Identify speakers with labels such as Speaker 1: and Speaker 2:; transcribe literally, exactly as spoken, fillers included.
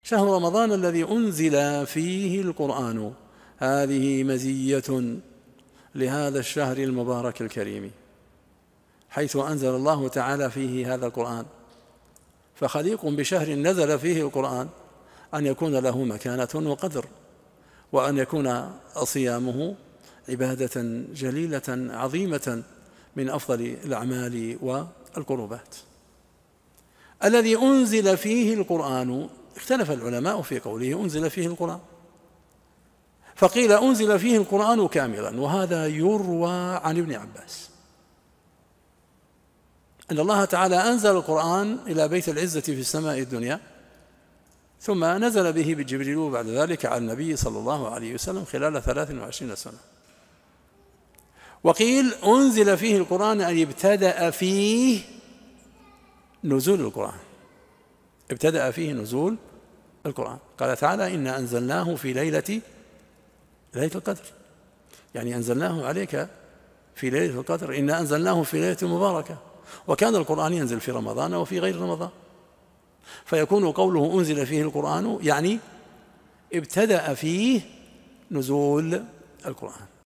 Speaker 1: شهر رمضان الذي أنزل فيه القرآن، هذه مزية لهذا الشهر المبارك الكريم، حيث أنزل الله تعالى فيه هذا القرآن. فخليق بشهر نزل فيه القرآن أن يكون له مكانة وقدر، وأن يكون صيامه عبادة جليلة عظيمة من أفضل الأعمال والقربات. الذي أنزل فيه القرآن، اختلف العلماء في قوله أنزل فيه القرآن، فقيل أنزل فيه القرآن كاملا، وهذا يروى عن ابن عباس أن الله تعالى أنزل القرآن إلى بيت العزة في السماء الدنيا، ثم نزل به بجبريل بعد ذلك على النبي صلى الله عليه وسلم خلال ثلاث وعشرين سنة. وقيل أنزل فيه القرآن أن ابتدأ فيه نزول القرآن، ابتدأ فيه نزول القرآن. قال تعالى إنا أنزلناه في ليلة ليلة القدر، يعني أنزلناه عليك في ليلة القدر، إنا أنزلناه في ليلة مباركة. وكان القرآن ينزل في رمضان وفي غير رمضان، فيكون قوله أنزل فيه القرآن يعني ابتدأ فيه نزول القرآن.